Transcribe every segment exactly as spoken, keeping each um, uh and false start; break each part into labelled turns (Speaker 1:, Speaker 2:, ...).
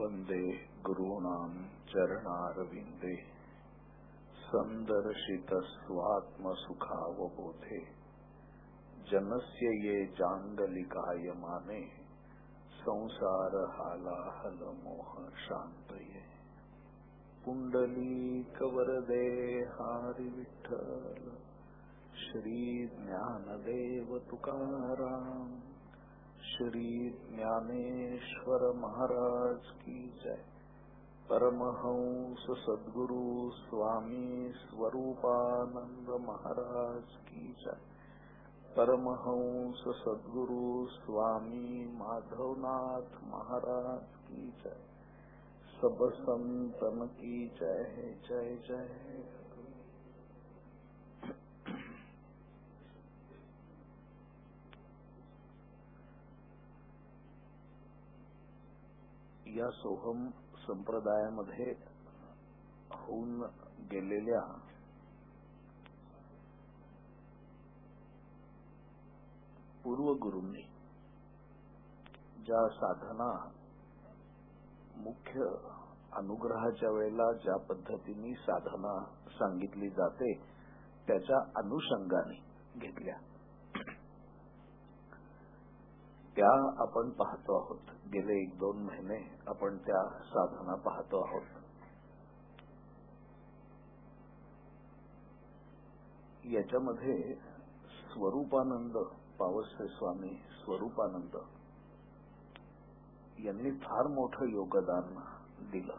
Speaker 1: वंदे गुरूणां चरणारविंदे संदर्शित स्वात्मसुखावबोधे जनस्य ये जांगलिकायमाने संसार हालाहल मोह शांतये। पुंडलीक वरदे हरि विठ्ठल श्री ज्ञानदेव तुकाराम श्री ज्ञानेश्वर महाराज की जय। परमहंस सद्गुरु स्वामी स्वरूपानंद महाराज की जय। परमहंस सद्गुरु स्वामी माधवनाथ महाराज की जय। सब संतन की जय जय जय। या सोहम संप्रदायामध्ये होऊन गेलेल्या पूर्वगुरूंनी ज्या साधना मुख्य अनुग्रहाच्या वेळेला ज्या पद्धतीने साधना सांगितली जाते त्याच्या अनुषंगाने घेतल्या त्या आपण पाहतो आहोत। गेले एक दोन महिने आपण त्या साधना पाहतो आहोत। याच्यामध्ये स्वरूपानंद पावसरे स्वामी स्वरूपानंद यांनी फार मोठं योगदान दिलं।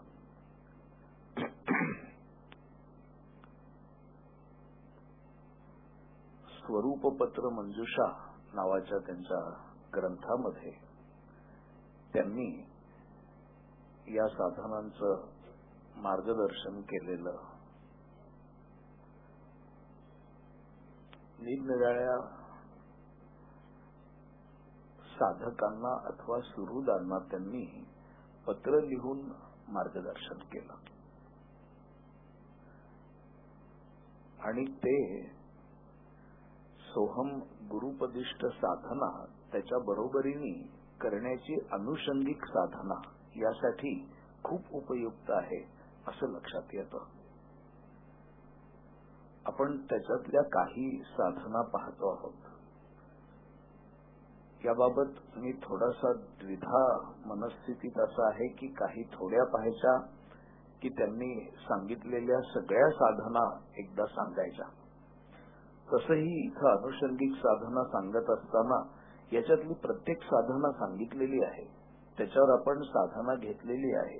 Speaker 1: स्वरूपपत्र मंजुषा नावाच्या त्यांच्या ग्रंथामध्ये त्यांनी या साधनांचं मार्गदर्शन केलेलं निरनिराळ्या साधकांना अथवा सुहृदांना त्यांनी पत्र लिहून मार्गदर्शन केलं आणि ते सोहम गुरुपदिष्ट साधना त्याच्या बरोबरीने करण्याची अनुषंगिक साधना यासाठी खूप उपयुक्त आहे असं लक्षात येतं। आपण त्याच्यातल्या काही साधना पाहतो आहोत। याबाबत मी थोडासा द्विधा मनस्थितीत असा आहे की काही थोड्या पाहायच्या की त्यांनी सांगितलेल्या सगळ्या साधना एकदा सांगायच्या। तसंही इथं अनुषंगिक साधना सांगत असताना याच्यातली प्रत्येक साधना सांगितलेली आहे, त्याच्यावर आपण साधना घेतलेली आहे।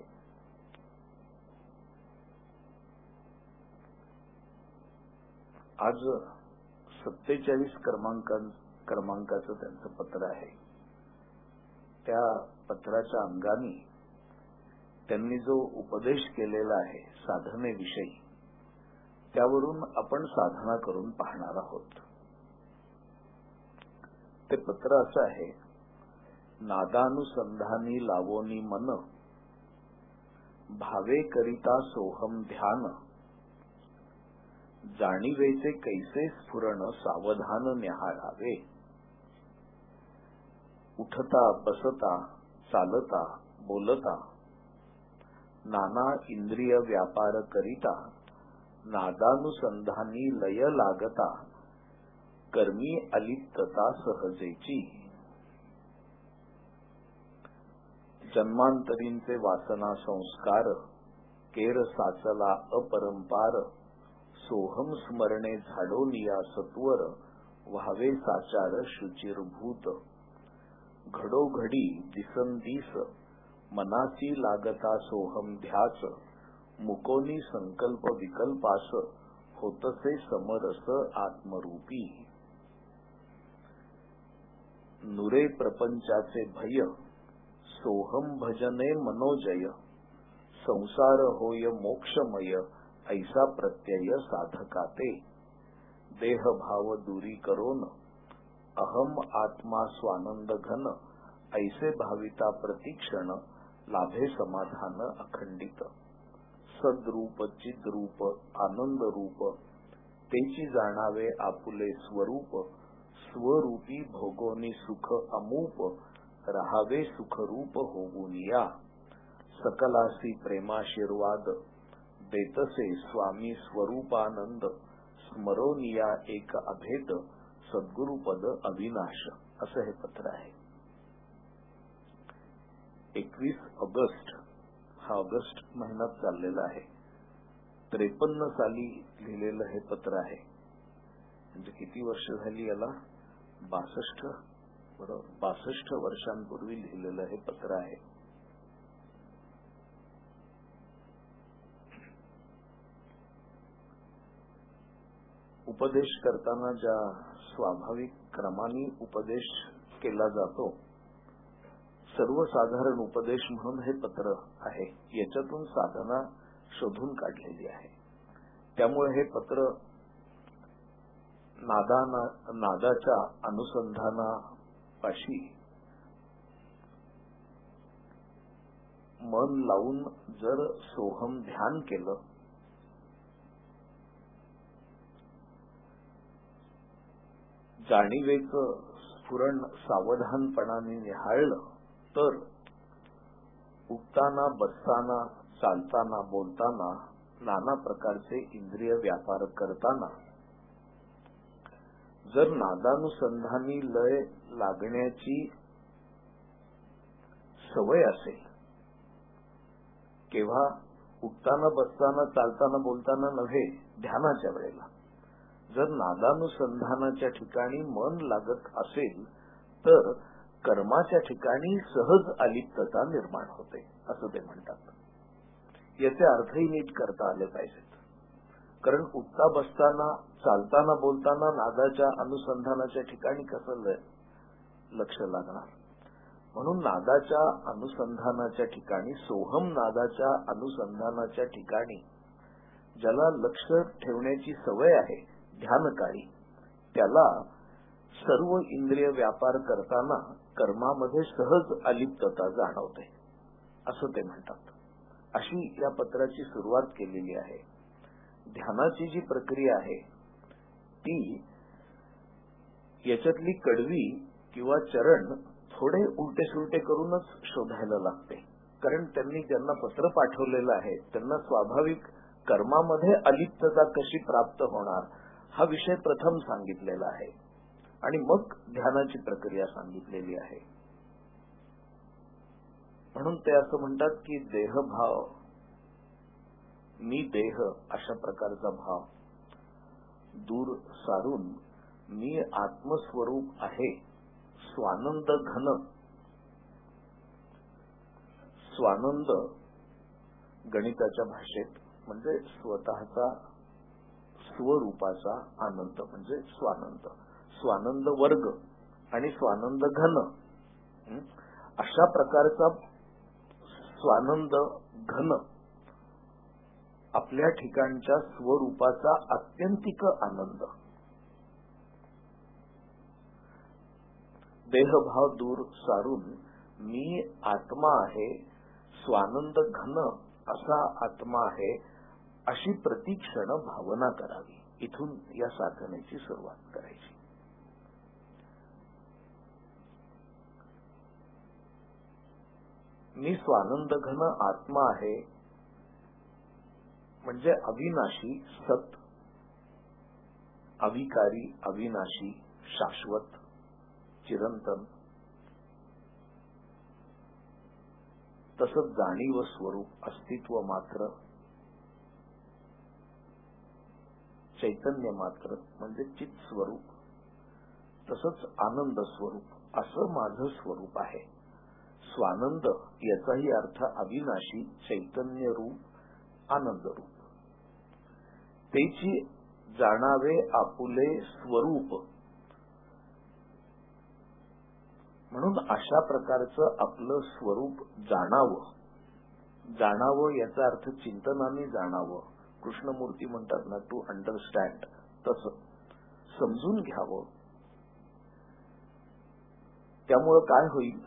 Speaker 1: आज सत्तेचाळीस क्रमांका क्रमांकाचं त्यांचं पत्र आहे। त्या पत्राच्या अंगाने त्यांनी जो उपदेश केलेला आहे साधनेविषयी त्यावरून आपण साधना करून पाहणार आहोत। ते पत्र असं आहे, नादानुसंधानी लावोनी मन भावे करिता सोहम ध्यान जाणीवेचे कैसे स्फुरण सावधान न्याहाळावे। उठता बसता चालता बोलता नाना इंद्रिय व्यापार करिता नादानुसंधानी लय लागता कर्मी अलिप्तता सहजेची। जन्मांतरींचे वासना संस्कार केर साचला अपरंपार सोहम स्मरणे झाडोनिया सत्वर व्हावे साचार शुचिरभूत। घडोघडी दिसंदिस मनाची लागता सोहम ध्यास मुकोनी संकल्प विकल्पास होतसे समरस आत्मरूपी। नुरे प्रपंचाचे भय सोहम भजने मनोजय संसार होय मोक्षमय ऐसा प्रत्यय साधकाते। देह भाव दूरी करोन अहम आत्मा स्वानंद घन ऐसे भाविता प्रतिक्षण लाभे समाधान अखंडित। सद्रूप चिद्रूप आनंद रूप तेची जाणावे आपुले स्वरूप स्वरूपी भोगोनी सुख अमूप रहावे सुखरूप होऊनिया सकलासी प्रेमाशीर्वाद देतसे स्वामी स्वरूपानंद स्मरोनिया एक अभेद सद्गुरुपद अविनाश असं हे पत्र आहे. एकवीस ऑगस्ट हा ऑगस्ट महिन्यात चाललेला आहे. त्रेपन्न साली लिहिलेलं हे पत्र आहे. म्हणजे किती वर्ष झाली याला? बासष्ट बरोबर बासष्ट वर्षांपूर्वी लिहिलेलं हे पत्र आहे. उपदेश करताना ज्या स्वाभाविक क्रमाने उपदेश केला जातो, सर्वसाधारण उपदेश म्हणून हे पत्र आहे. याच्यातून साधना शोधून काढलेली आहे. त्यामुळे हे पत्र नादाना नादाच्या अनुसंधानापाशी मन लावून जर सोहम ध्यान केलं, जाणीवेचं स्फुरण सावधानपणाने निहाळलं, तर उठताना बसताना चालताना बोलताना नाना प्रकारचे इंद्रिय व्यापार करताना जर नादानुसंधानी लय लागण्याची सवय असेल, केव्हा उठताना बसताना चालताना बोलताना नव्हे, ध्यानाच्या वेळेला जर नादानुसंधानाच्या ठिकाणी मन लागत असेल, तर कर्माच्या ठिकाणी सहज अलिप्तता निर्माण होते असं ते म्हणतात. याचे अर्थही नीट करता आले पाहिजेत. कारण उठता बसताना चालताना बोलताना नादाच्या अनुसंधानाच्या ठिकाणी कसं लक्ष लागणार? म्हणून नादाच्या अनुसंधानाच्या ठिकाणी, सोहम नादाच्या अनुसंधानाच्या ठिकाणी ज्याला लक्ष ठेवण्याची सवय आहे ध्यानकाळी, त्याला सर्व इंद्रिय व्यापार करताना कर्मामध्ये सहज अलिप्तता जाणवते असं ते म्हणतात. अशी या पत्राची सुरुवात केलेली आहे. ध्यानाची जी प्रक्रिया आहे ती याच्यातली कडवी किंवा चरण थोडे उलटे सुलटे करूनच शोधायला लागते. कारण त्यांनी ज्यांना पत्र पाठवलेलं आहे त्यांना स्वाभाविक कर्मामध्ये अलिप्तता कशी प्राप्त होणार हा विषय प्रथम सांगितलेला आहे आणि मग ध्यानाची प्रक्रिया सांगितलेली आहे. म्हणून ते असं म्हणतात की देहभाव, मी देह अशा प्रकारचा भाव दूर सारून मी आत्मस्वरूप आहे, स्वानंद घन. स्वानंद गणिताच्या भाषेत म्हणजे स्वतःचा स्वरूपाचा आनंद म्हणजे स्वानंद. स्वानंद वर्ग आणि स्वानंद घन अशा प्रकारचा स्वानंद घन आपल्या ठिकाणच्या स्वरूपाचा आत्यंतिक आनंद. देहभाव दूर सारून मी आत्मा आहे, स्वानंद घन असा आत्मा आहे अशी प्रतिक्षण भावना करावी. इथून या साधनेची सुरुवात करायची. मी स्वानंद घन आत्मा आहे म्हणजे अविनाशी सत, अविकारी, अविनाशी, शाश्वत, चिरंतन, तसंच जाणीव स्वरूप, अस्तित्व मात्र, चैतन्य मात्र म्हणजे चित स्वरूप, तसंच आनंद स्वरूप असं माझं स्वरूप आहे. स्वानंद याचाही अर्थ अविनाशी, चैतन्य रूप, आनंद रूप. त्याची जाणावे आपुले स्वरूप. म्हणून अशा प्रकारचं आपलं स्वरूप जाणावं. जाणावं याचा अर्थ चिंतनाने जाणावं. कृष्णमूर्ती म्हणतात ना, टू अंडरस्टँड, तसं समजून घ्यावं. त्यामुळं काय होईल?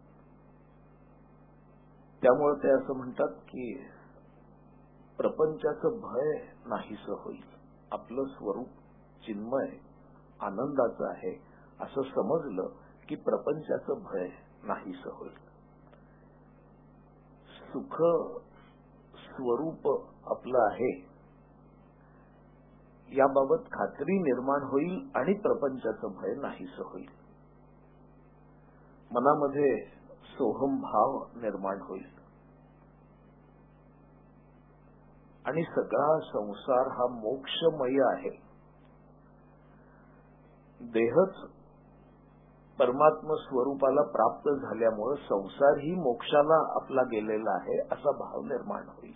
Speaker 1: त्यामुळे ते असं म्हणतात की प्रपंचाचं भय नाहीसं होईल. आपलं स्वरूप चिन्मय आनंदाचं आहे असं समजलं की प्रपंचाचं भय नाहीसं होईल. सुख स्वरूप आपलं आहे याबाबत खात्री निर्माण होईल आणि प्रपंचाचं भय नाहीसं होईल. मनामध्ये सोहम भाव निर्माण होईल आणि सगळा संसार हा मोक्षमय आहे. देहच परमात्म स्वरूपाला प्राप्त झाल्यामुळे संसार ही मोक्षाला आपला गेलेला आहे असा भाव निर्माण होईल.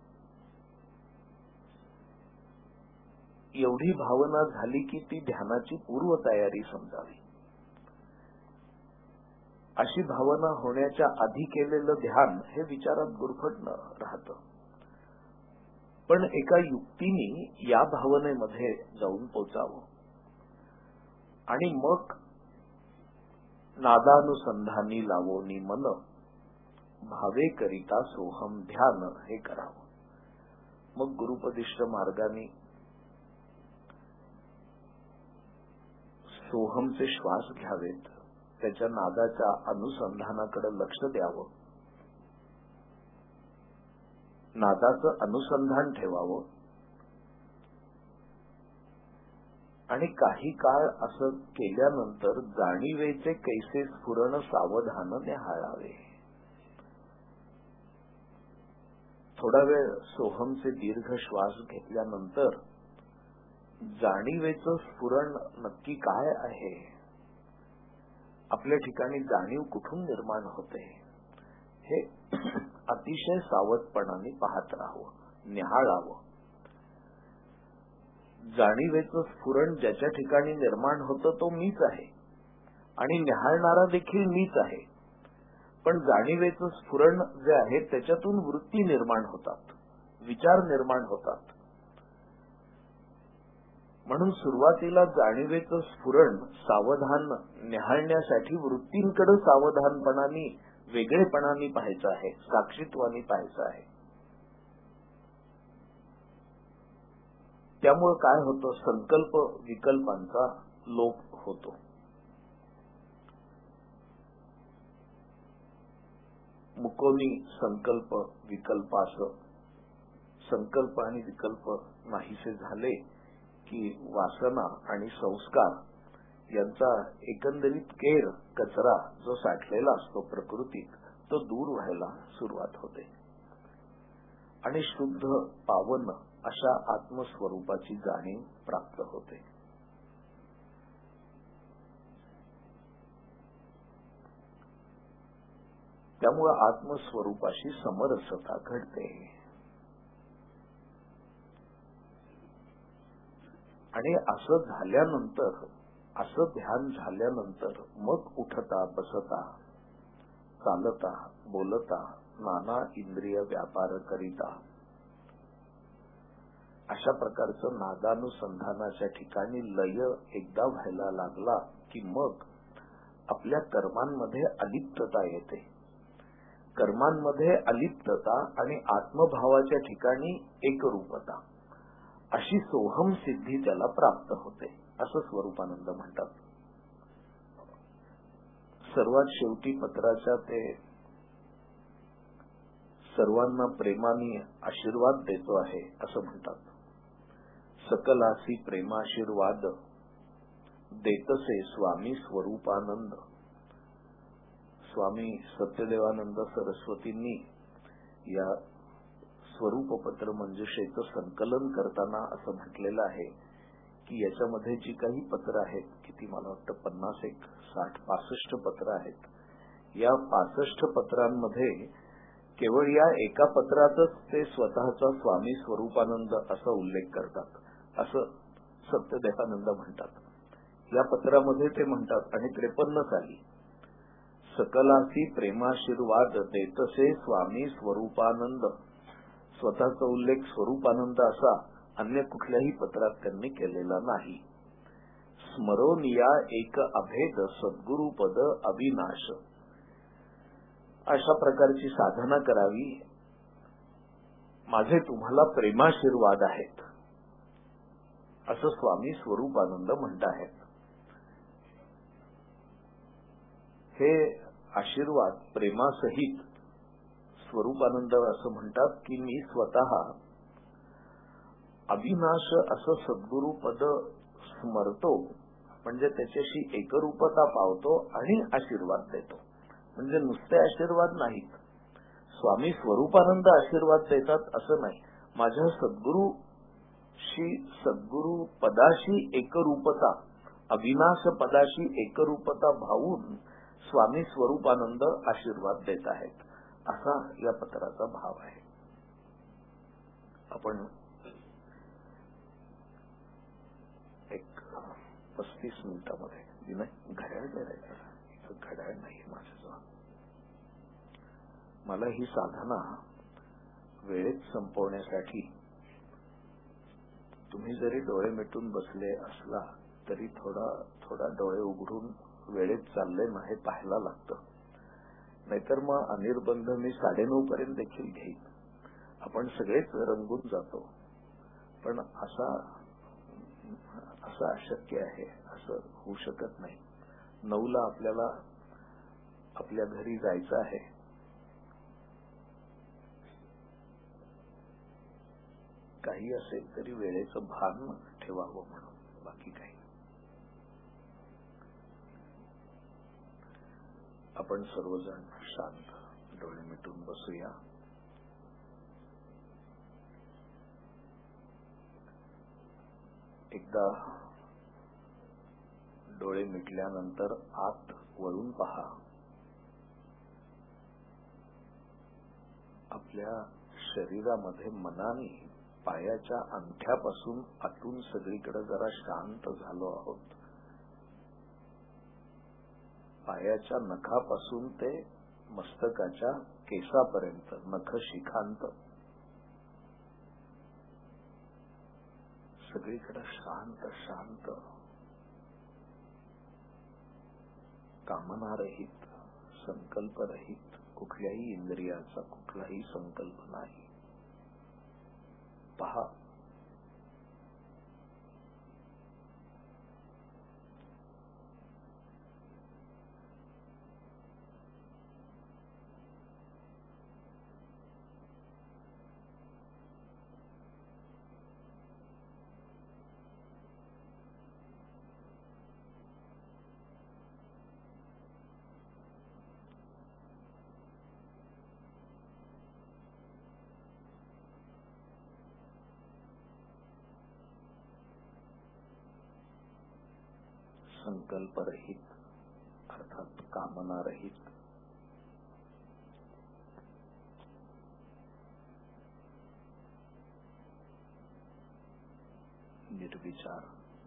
Speaker 1: एवढी भावना झाली की ती ध्यानाची पूर्वतयारी समजावी. अशी भावना होण्याच्या आधी केलेलं ध्यान हे विचारात गुरफटणं राहतं. पण एका युक्तीने या भावनेमध्ये जाऊन पोचावं आणि मग नादानुसंधानी लावोनी मन भावे करिता सोहम ध्यान हे करावं. मग गुरुपदिष्ट मार्गाने सोहमचे श्वास घ्यावेत, त्याच्या नादाच्या अनुसंधानाकडे लक्ष द्यावं, नादाचं अनुसंधान ठेवावं आणि काही काळ असं केल्यानंतर जाणीवेचे कैसे स्फुरण सावधान निहाळावे. थोडा वेळ सोहमचे दीर्घ श्वास घेतल्यानंतर जाणीवेचं स्फुरण नक्की काय आहे, आपल्या ठिकाणी जाणीव कुठून निर्माण होते हे अतिशय सावधपणाने पाहत राहावं, निहाळावं. जाणीवेचं स्फुरण ज्याच्या ठिकाणी निर्माण होतं तो मीच आहे आणि निहाळणारा देखील मीच आहे. पण जाणीवेचं स्फुरण जे आहे त्याच्यातून वृत्ती निर्माण होतात, विचार निर्माण होतात. म्हणून सुरुवातीला जाणीवेचं स्फुरण सावधान निहाळण्यासाठी वृत्तींकडे सावधानपणाने वेगळेपणाने पाहायचं आहे, साक्षीत्वाने पाहायचं आहे. त्यामुळे काय होतं, संकल्प विकल्पांचा लोप होतो. मुकोनी संकल्प विकल्पास, संकल्प आणि विकल्प नाहीसे झाले की वासना आणि संस्कार यांचा एकंदरीत केर कचरा जो साठलेला असतो प्रकृतीत तो दूर व्हायला सुरुवात होते आणि शुद्ध पावन अशा आत्मस्वरूपाची जाणीव प्राप्त होते. त्यामुळे आत्मस्वरूपाशी समरसता घडते आणि असं झाल्यानंतर, असं ध्यान झाल्यानंतर मग उठता बसता चालता बोलता नाना इंद्रिय व्यापार करिता अशा प्रकारचं नादानुसंधानाच्या ठिकाणी लय एकदा व्हायला लागला की मग आपल्या कर्मांमध्ये अलिप्तता येते. कर्मांमध्ये अलिप्तता आणि आत्मभावाच्या ठिकाणी एकरूपता अशी सोहम सिद्धी त्याला प्राप्त होते असं स्वरूपानंद म्हणतात. सर्वात शेवटी पत्राच्या ते सर्वांना प्रेमाने आशीर्वाद देतो आहे असं म्हणतात. सकलासी प्रेमाशीर्वाद देतसे स्वामी स्वरूपानंद. स्वामी सत्यदेवानंद सरस्वतींनी या स्वरूपपत्र मंजुषेचं संकलन करताना असं म्हटलेलं आहे की याच्यामध्ये जी काही पत्र आहेत, किती मला वाटतं पन्नास एक साठ पासष्ट पत्र आहेत, या पासष्ट पत्रांमध्ये केवळ या एका पत्रातच ते स्वतःचा स्वामी स्वरूपानंद असा उल्लेख करतात असं सत्यदेवानंद म्हणतात. या पत्रामध्ये ते म्हणतात आणि त्रेपन्न साली सकलासी प्रेमाशीर्वाद देतसे स्वामी स्वरूपानंद, स्वतःचा उल्लेख स्वरूपानंद असा अन्य कुठल्याही पत्रात त्यांनी केलेला नाही. स्मरोनिया एक अभेद सद्गुरुपद अविनाश, अशा प्रकारची साधना करावी. माझे तुम्हाला प्रेमाशीर्वाद आहेत असं स्वामी स्वरूपानंद म्हणत आहेत. हे आशीर्वाद प्रेमासहित स्वरूपानंद असं म्हणतात की मी स्वतः अविनाश असं सद्गुरु पद स्मरतो, म्हणजे त्याच्याशी एकरूपता पावतो आणि आशीर्वाद देतो. म्हणजे नुसते आशीर्वाद नाहीत, स्वामी स्वरूपानंद आशीर्वाद देतात असं नाही. माझ्या सद्गुरूशी सद्गुरु पदाशी एकरूपता, अविनाश पदाशी एकरूपता भावून स्वामी स्वरूपानंद आशीर्वाद देत आहेत, असा या पत्राचा भाव आहे. आपण एक पस्तीस मिनिटामध्ये घड्याळ द्यायचं, घड्याळ नाही माझ्याजवळ. मला ही साधना वेळेत संपवण्यासाठी तुम्ही जरी डोळे मिटून बसले असला तरी थोडा थोडा डोळे उघडून वेळेत चालले नाही पाहायला लागतं. नाहीतर मग अनिर्बंध मी साडेनऊ पर्यंत देखील घेईन. आपण सगळेच रंगून जातो, पण असा असं अशक्य आहे, असं होऊ शकत नाही. नऊला आपल्याला आपल्या घरी जायचं आहे. काही असेल तरी वेळेचं भान ठेवावं म्हणून, बाकी काही. आपण सर्वजण शांत डोळे मिटून बसूया. एकदा डोळे मिटल्यानंतर आत वळून पहा. आपल्या शरीरामध्ये मनाने पायाच्या अंगठ्यापासून आतून सगळीकडे जरा शांत झालो आहोत. पायाच्या नखापासून ते मस्तकाच्या केसापर्यंत, नख शिखांत सगळीकडे शांत शांत, कामनारहित, संकल्परहित, कुठल्याही इंद्रियाचा कुठलाही संकल्प नाही. पहा, संकल्परहित अर्थात कामनारहित, निर्विचार,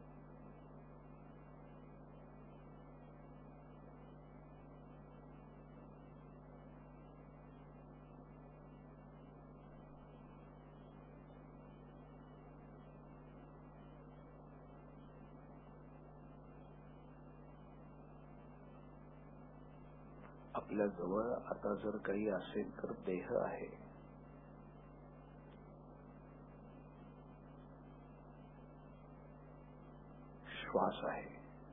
Speaker 1: आपल्या जवळ आता जर काही असेल तर देह आहे. श्वास आहे.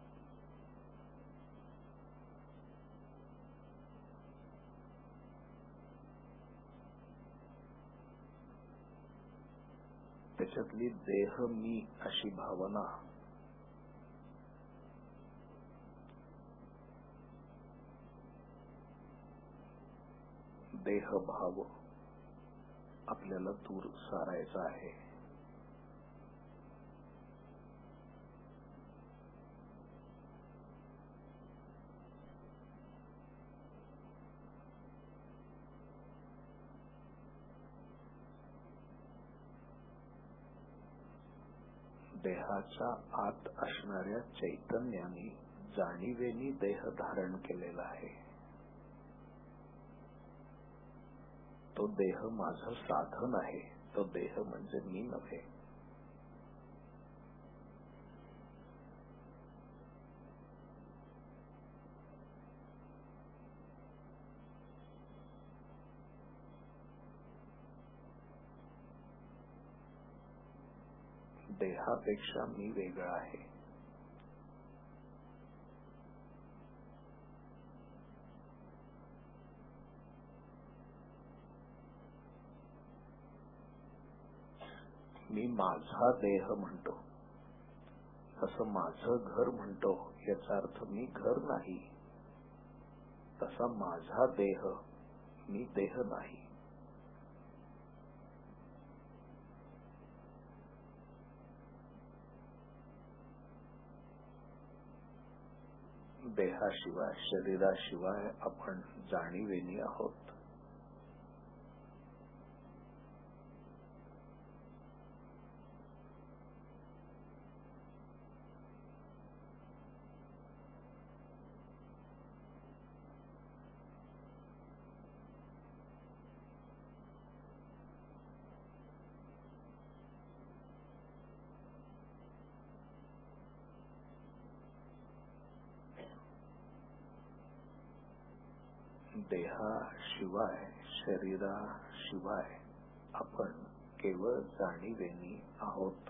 Speaker 1: त्याच्यातली देह मी अशी भावना देहभाव आपल्याला दूर सारायचा आहे. देहाच्या आत असणाऱ्या चैतन्याने जाणीवेनी देह धारण केलेला आहे. तो देह माझं साधन आहे. तो देह म्हणजे मी नव्हे. देहापेक्षा मी वेगळा आहे. मी माझा देह म्हणतो, तसं माझं घर म्हणतो, याचा अर्थ मी घर नाही, तसा माझा देह मी देह नाही. देहाशिवाय शरीराशिवाय आपण जाणीवेनी आहोत. देहाशिवाय शरीराशिवाय आपण केवळ जाणीवेनी आहोत.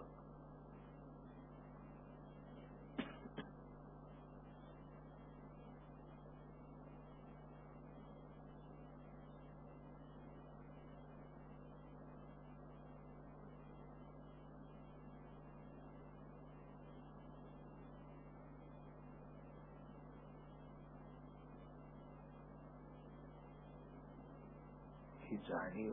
Speaker 1: ही जाणीव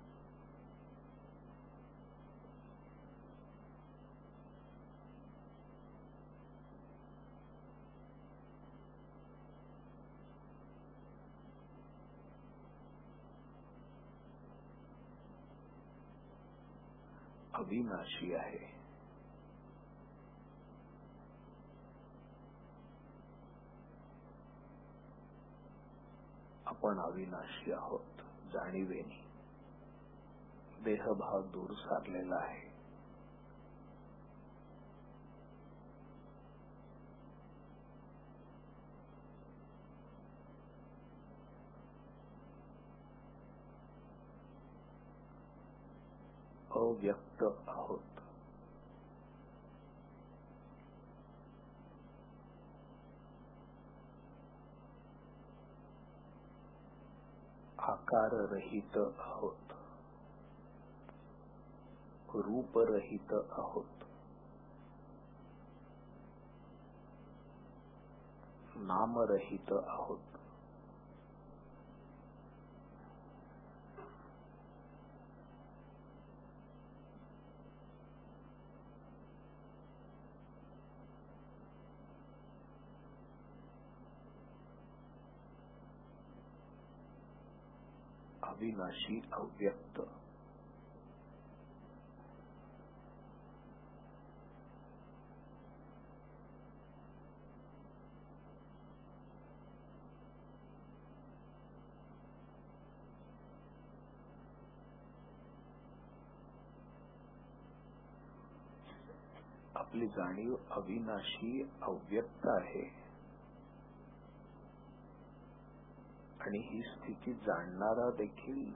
Speaker 1: अविनाशी आहे. आपण अविनाशी आहोत. जाणीवेनी देहभाव दूर सारलेला आहे. अव्यक्त आहोत. आकाररहित आहोत. रूपरहित आहोत. नामरहित आहोत. अविनाशी अव्यक्त. आपली जाणीव अविनाशी अव्यक्त आहे आणि ही स्थिती जाणणारा देखील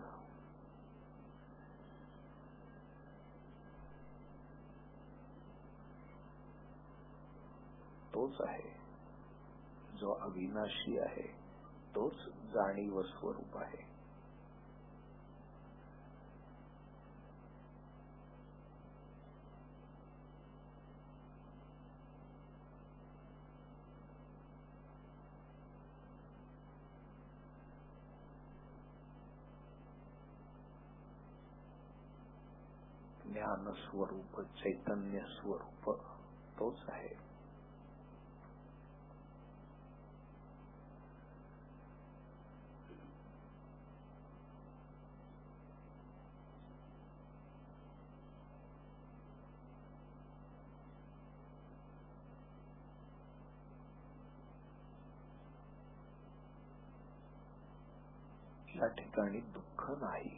Speaker 1: तोच आहे. जो अविनाशी आहे तोच जाणीव स्वरूप आहे. ज्ञान स्वरूप चैतन्य स्वरूप तोच आहे. या ठिकाणी दुःख नाही.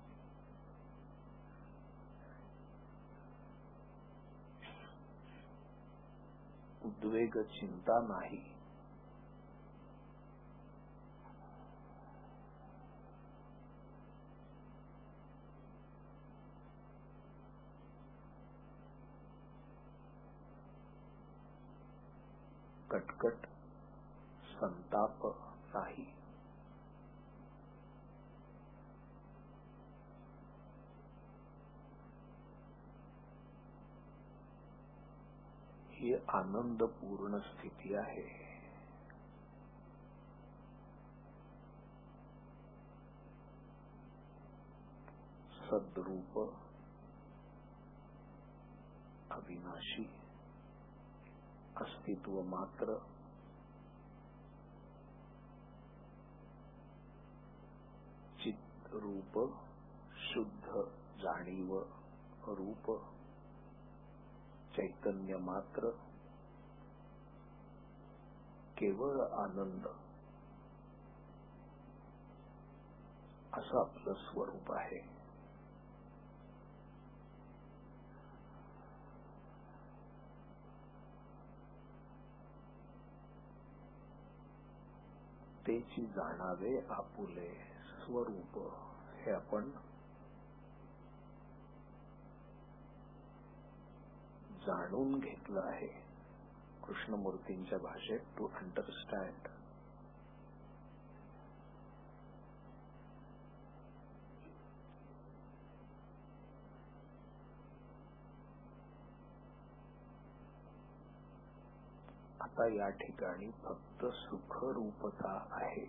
Speaker 1: उद्वेग चिंता नाही. कटकट संताप नाही. आनंदपूर्ण स्थिती आहे. सद्रूप, अविनाशी, अस्तित्व मात्र, चित रूप, शुद्ध जाणीव रूप, चैतन्य मात्र, केवळ आनंद, असं आपलं स्वरूप आहे. तेची जाणावे आपुले स्वरूप हे आपण जाणून घेतलं आहे. कृष्णमूर्तींच्या भाषेत टू अंडरस्टँड. आता या ठिकाणी फक्त सुखरूपता आहे.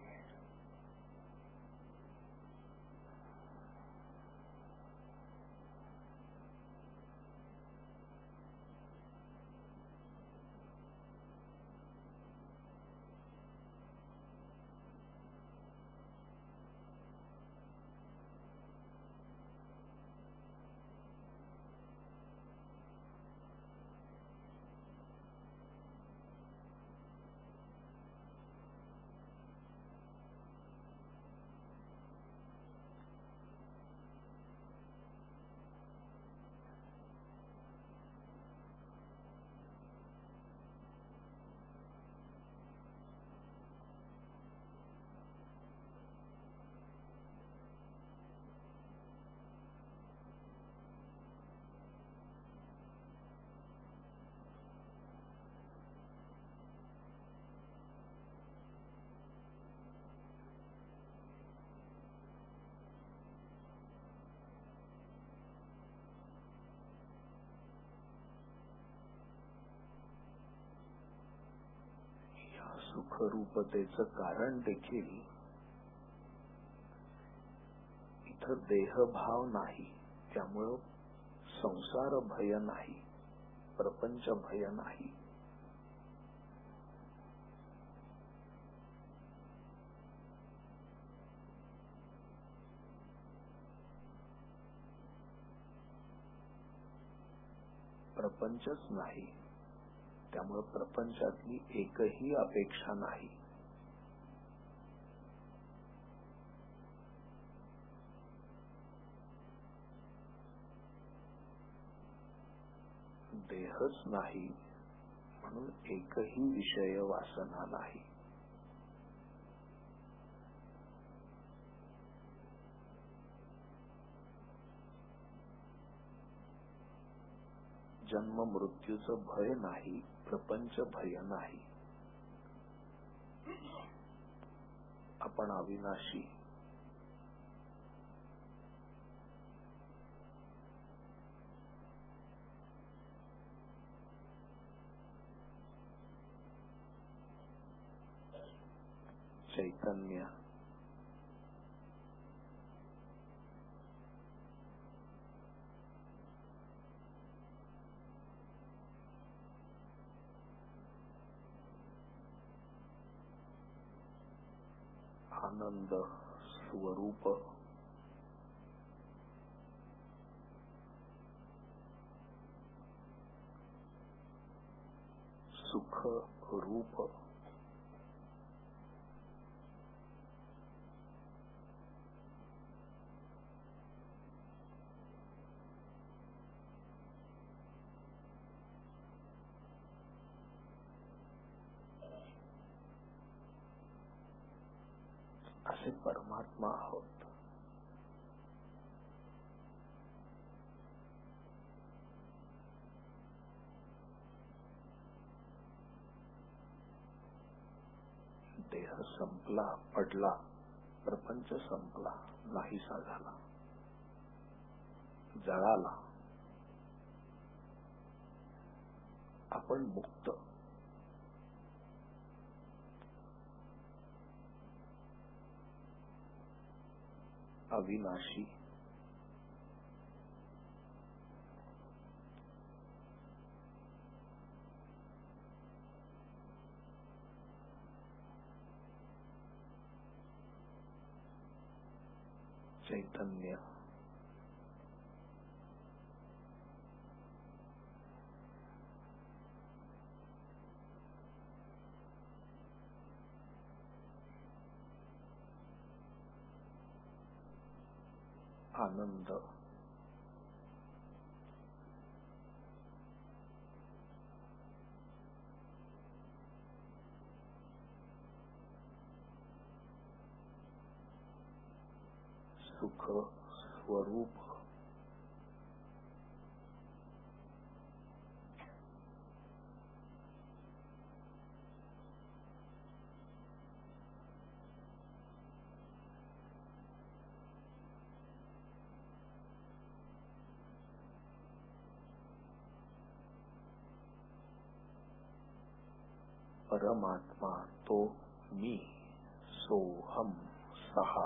Speaker 1: सुखरूपतेचं कारण देखील इथं देहभाव नाही, त्यामुळं संसार भय नाही, प्रपंच भय नाही. प्रपंचच नाही, त्यामुळे प्रपंचातली एकही अपेक्षा नाही. देहच नाही म्हणून एकही विषय वासना नाही. जन्म मृत्यूचं भय नाही, प्रपंच भय नाही. आपण अविनाशी, चैतन्य, आनंद स्वरूप, सुख रूप, असे परमात्मा आहोत. देह संपला, पडला, प्रपंच संपला, नाहीसा झाला, जळाला. आपण मुक्त. अविनाशी. चैतन्य. आनंद. सुख स्वरूप. परमात्मा तो मी सोहम सहा.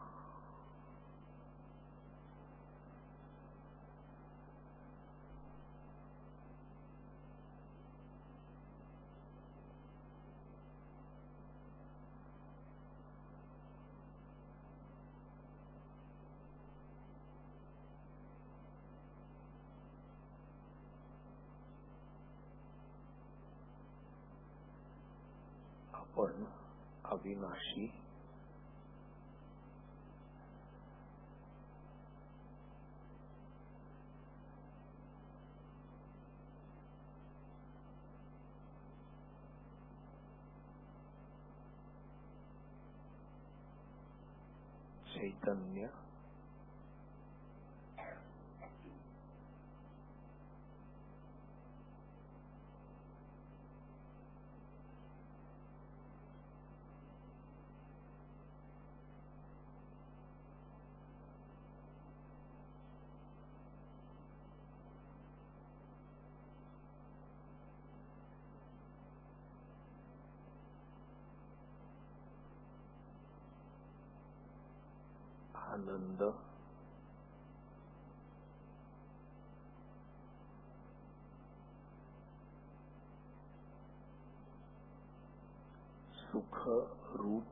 Speaker 1: आपण अविनाशी. चैतन्य. आनंद. सुख रूप.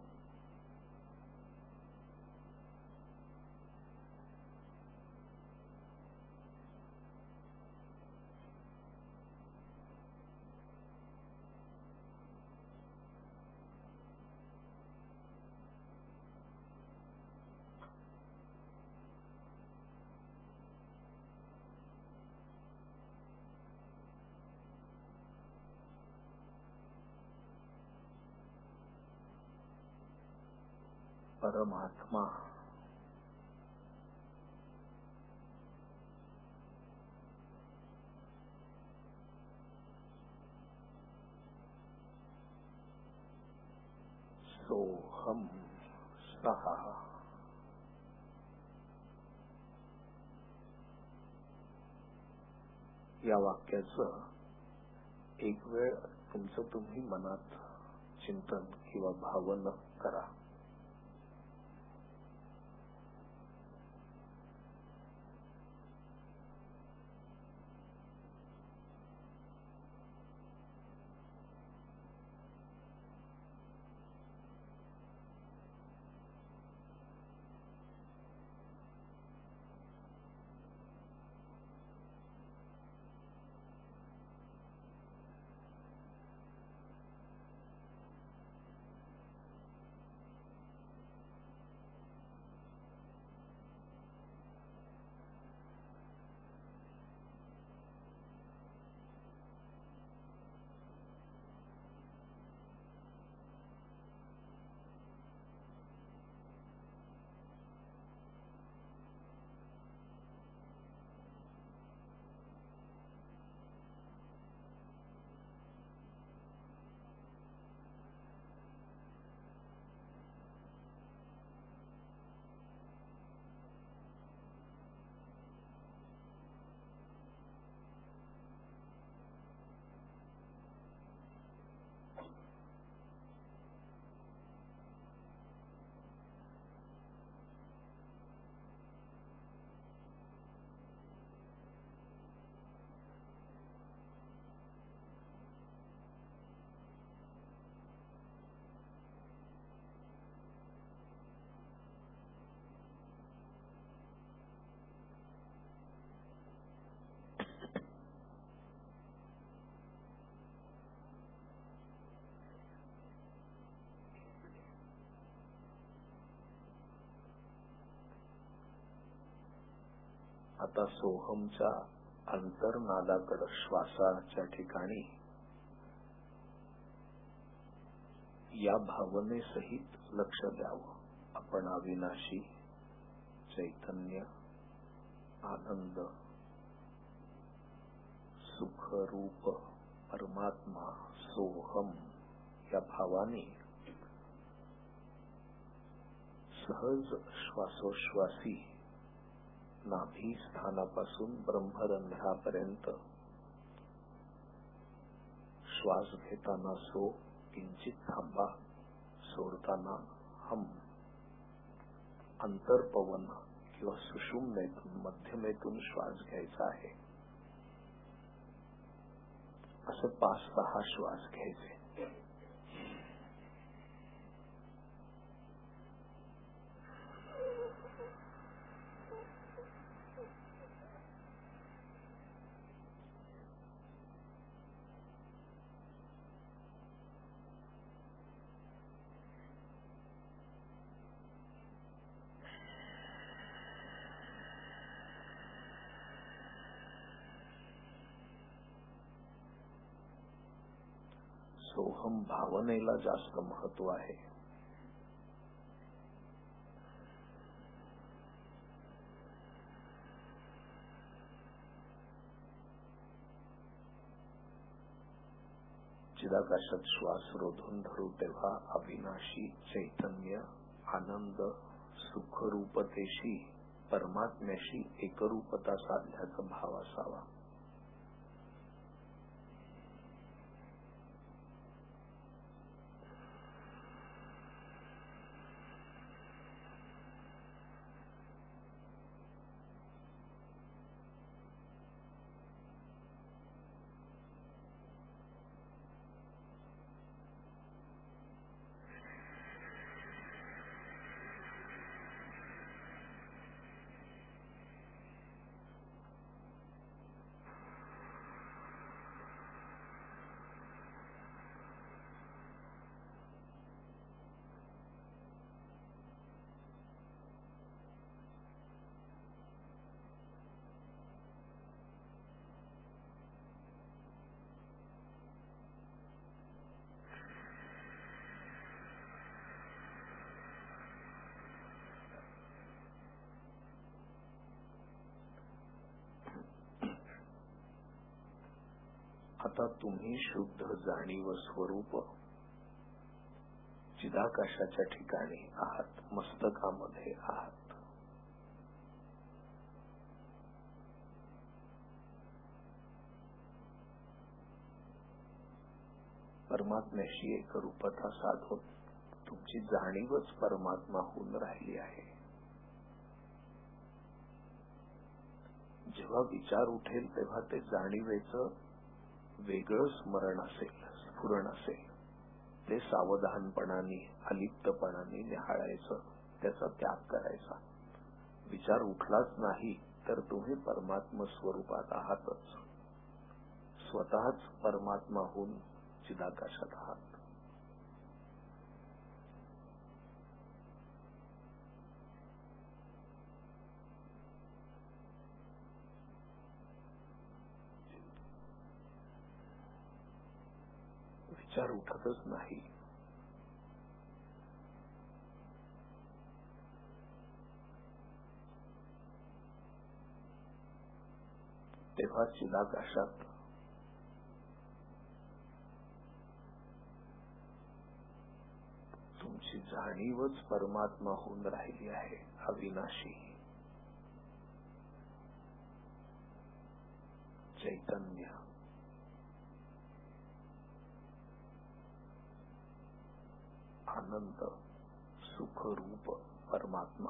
Speaker 1: परमात्मा. सोहम सहा. या वाक्याचं एक वेळ तुमचं तुम्ही मनात चिंतन किंवा भावन करा. आता सोहमच्या अंतर्नादाकडे श्वासाच्या ठिकाणी या भावनेसहित लक्ष द्यावं. आपण अविनाशी, चैतन्य, आनंद, सुखरूप परमात्मा सोहम या भावाने सहज श्वासोश्वासी नाभी स्थानापासून ब्रह्मरंध्रापर्यंत श्वास घेताना सो, किंचित थांबा, सोडताना हम. अंतर्पवन किंवा सुषुम्नेतून मध्यमेतून श्वास घ्यायचा आहे. असे पाच सहा श्वास घ्यायचे. सोहम भावनेला जास्त महत्व आहे. चिदाकाशात श्वास रोधून धरू तेव्हा अविनाशी, चैतन्य, आनंद, सुखरूपतेशी, परमात्म्याशी एकरूपता साधल्याचा भाव असावा. आता तुम्ही शुद्ध जाणीव स्वरूप चिदाकाशाच्या ठिकाणी आहात, मस्तकामध्ये आहात. परमात्म्याशी एकरूपता साधून तुमची जाणीवच परमात्मा होऊन राहिली आहे. जेव्हा विचार उठेल तेव्हा ते जाणीवेचं वेगळं स्मरण असेल, स्फुरण असेल, ते सावधानपणाने, अलिप्तपणाने निहाळायचं, त्याचा त्याग करायचा. विचार उठलाच नाही तर तुम्ही परमात्मा स्वरूपात आहातच, स्वतःच परमात्मा होऊन चिदाकाशात आहात. विचार उठतच नाही. तेव्हा चिदाकाशात तुमची जाणीवच परमात्मा होऊन राहिली आहे, अविनाशी, चैतन्य, आनंद, सुखरूप परमात्मा.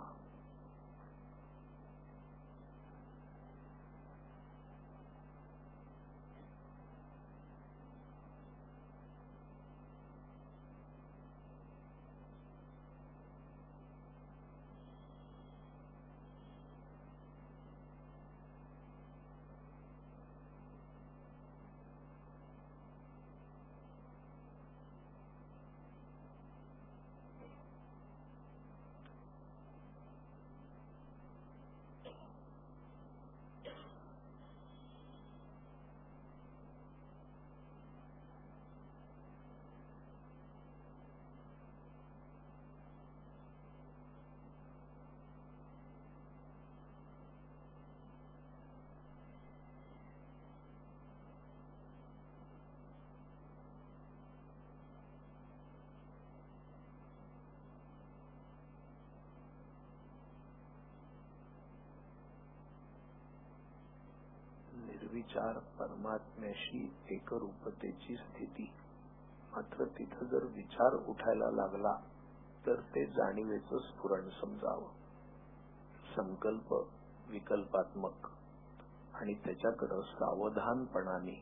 Speaker 1: निर्विचार परमात्म्याशी एकरूपतेची स्थिती. मात्र तिथं जर विचार उठायला लागला तर ते जाणीवेचं स्फुरण समजावं. संकल्प विकल्पात्मक आणि त्याच्याकडं सावधानपणाने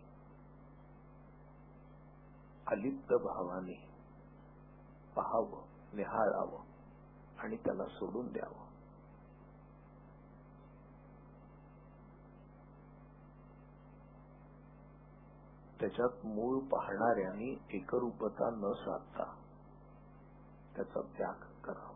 Speaker 1: अलिप्त भावाने पाहावं, निहाळावं आणि त्याला सोडून द्यावं. त्याच्यात मूळ पाहणाऱ्यांनी एकरूपता न साधता त्याचा त्याग करावा.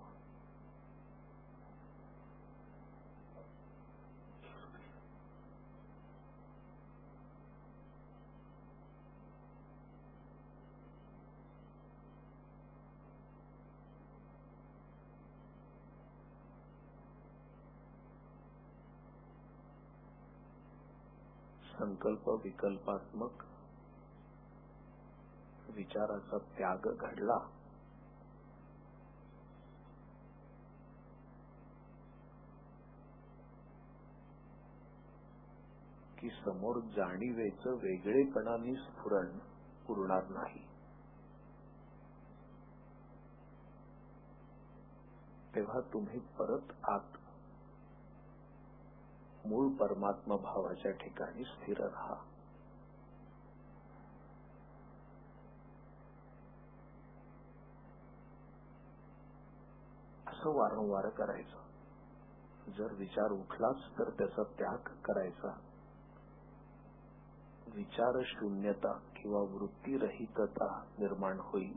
Speaker 1: संकल्प विकल्पात्मक विचाराचा त्याग घडला की समोर जाणीवेचं वेगळेपणाने स्फुरण उरणार नाही. तेव्हा तुम्ही परत आत मूळ परमात्मा भावाच्या ठिकाणी स्थिर राहा. असं वारंवार करायचं. जर विचार उठलाच तर त्याचा त्याग करायचा. विचार शून्यता किंवा वृत्तीरहितता निर्माण होईल.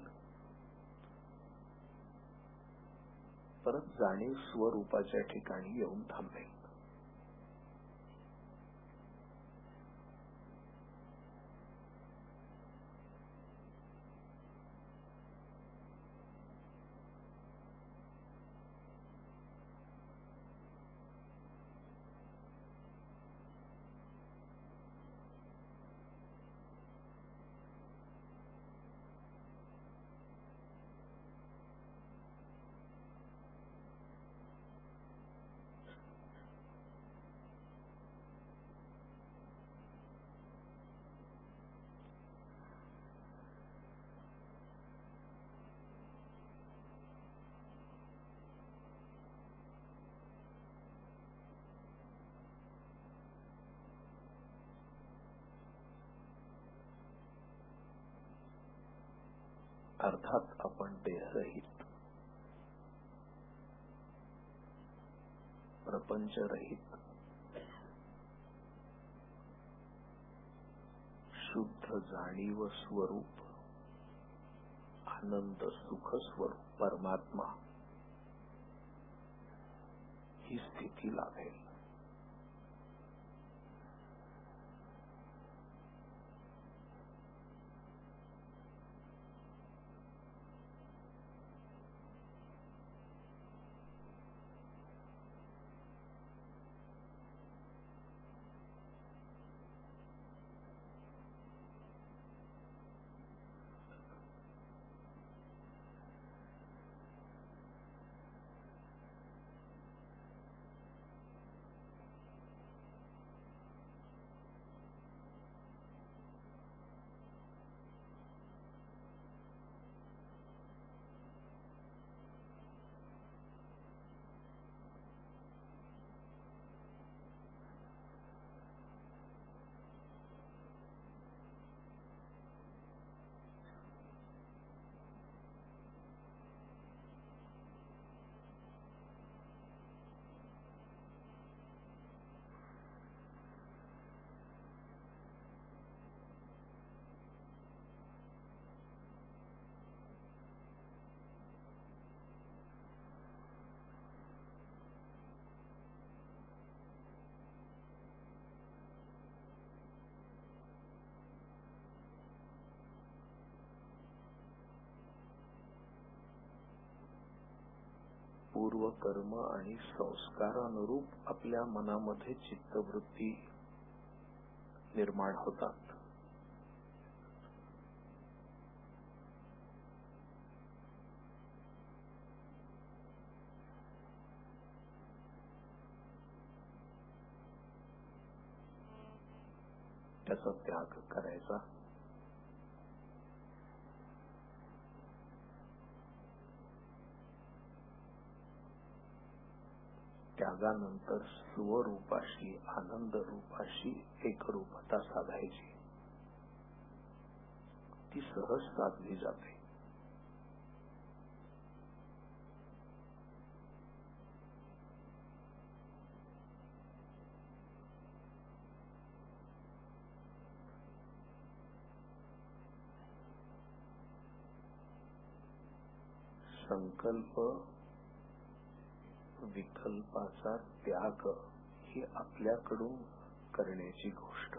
Speaker 1: परत जाणीव स्वरूपाच्या ठिकाणी येऊन थांबेल. अर्थात आपण देहरहित, प्रपंचरहित, शुद्ध जाणीव स्वरूप, आनंद सुख स्वरूप परमात्मा ही स्थिती लाभेल. पूर्व कर्म आणि संस्कारानुरूप आपल्या मनामध्ये चित्तवृत्ती निर्माण होतात. त्याचा त्याग करायचा. त्यागानंतर स्वरूपाशी आनंद रूपाशी एकरूपता साधायची. ती सहज साधली जाते. संकल्प विकल्पाचा त्याग ही आपल्याकडून करण्याची गोष्ट.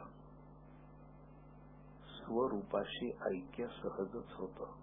Speaker 1: स्वरूपाशी ऐक्य सहजच होतं.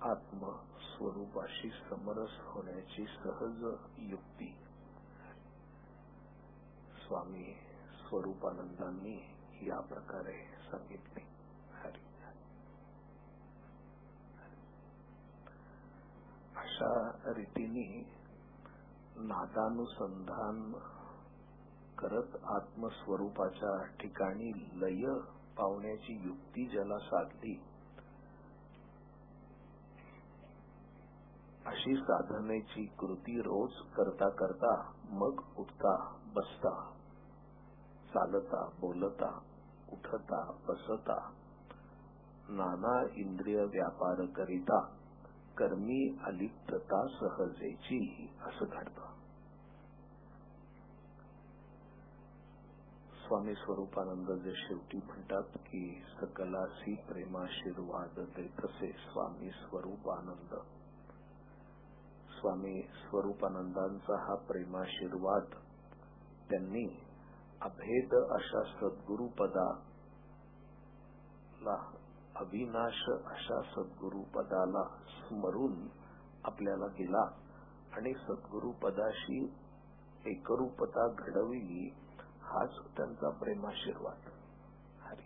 Speaker 1: आत्मस्वरूपाशी समरस होण्याची सहज युक्ती स्वामी स्वरूपानंदांनी या प्रकारे सांगितली. हरी अशा रीतीने नादानुसंधान करत आत्मस्वरूपाच्या ठिकाणी लय पावण्याची युक्ती ज्याला साधली, अशी साधनेची कृती रोज करता करता मग उठता बसता चालता बोलता उठता बसता नाना इंद्रिय व्यापार करिता कर्मी अलिप्तता सहजेची असं घडतं. स्वामी स्वरूपानंद जे शेवटी म्हणतात की सकलासी प्रेमाशीर्वाद देतसे स्वामी स्वरूपानंद. स्वामी स्वरूपानंदांचा हा प्रेमाशीर्वाद त्यांनी अभेद अशा सद्गुरुपदाला अविनाश अशा सद्गुरुपदाला स्मरून आपल्याला दिला आणि सद्गुरुपदाशी एकरूपता घडविली. हाच त्यांचा प्रेमाशीर्वाद. हरी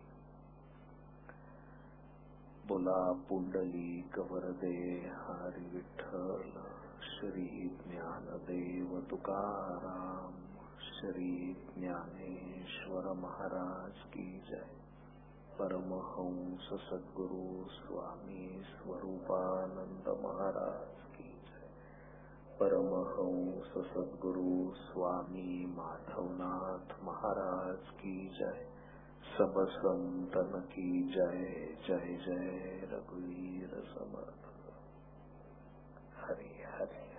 Speaker 1: बोला पुंडलिक वरदे हरी विठ्ठल. श्री ज्ञानदेव तुकाराम. श्री ज्ञानेश्वर महाराज की जय. परमहंस सद्गुरु स्वामी स्वरूपानंद महाराज की जय. परमहंस सद्गुरु स्वामी माधवनाथ महाराज की जय. सब संतन की जय. जय जय रघुवीर समर्थ. हरि हरि.